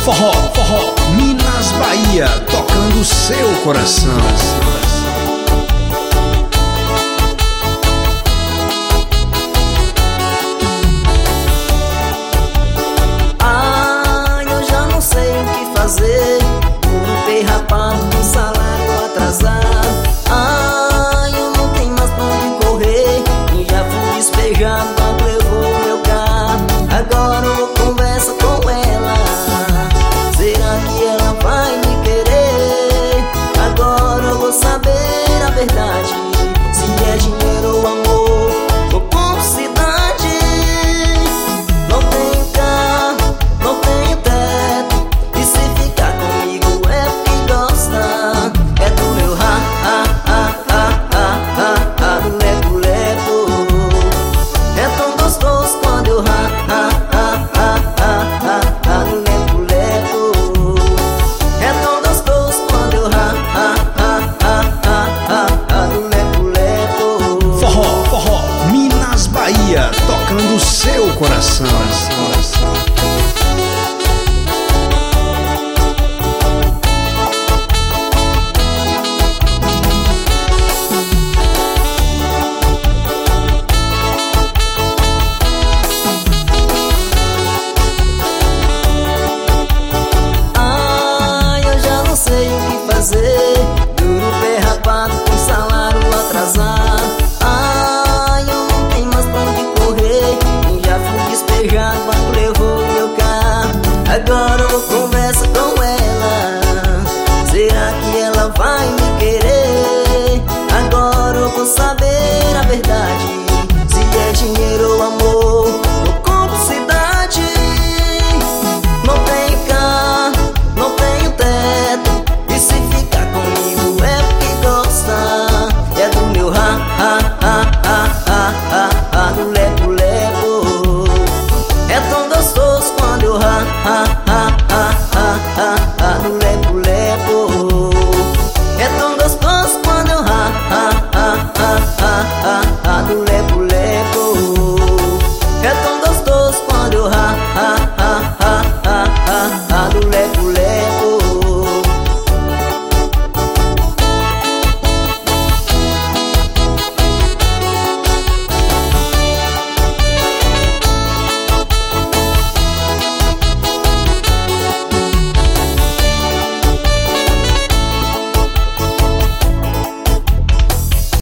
Forró, Minas, Bahia, tocando o seu coração. Eu já não sei o que fazer. Puro rapado com salário atrasado. Eu não tenho mais pra onde correr. E já fui despejado quando levou meu carro. Agora eu converso com ela. Será que ela vai me querer? Agora eu vou saber a verdade. Se é dinheiro ou amor ou publicidade. Não tenho carro, não tenho teto. E se ficar comigo é porque gosta. É do meu lepo-lepo. É tão gostoso quando eu lepo-lepo. É tão gostoso quando eu lepo-lepo. Forró, Minas, Bahia, tocando o seu coração. Eu já não sei o que fazer. Duro pé rapado com salário atrasado. Eu não tenho mais pra onde correr. E já fui despejado quando levou meu carro. Agora eu vou conversar com ela. Será que ela vai me querer? Agora eu vou saber a verdade. Se é dinheiro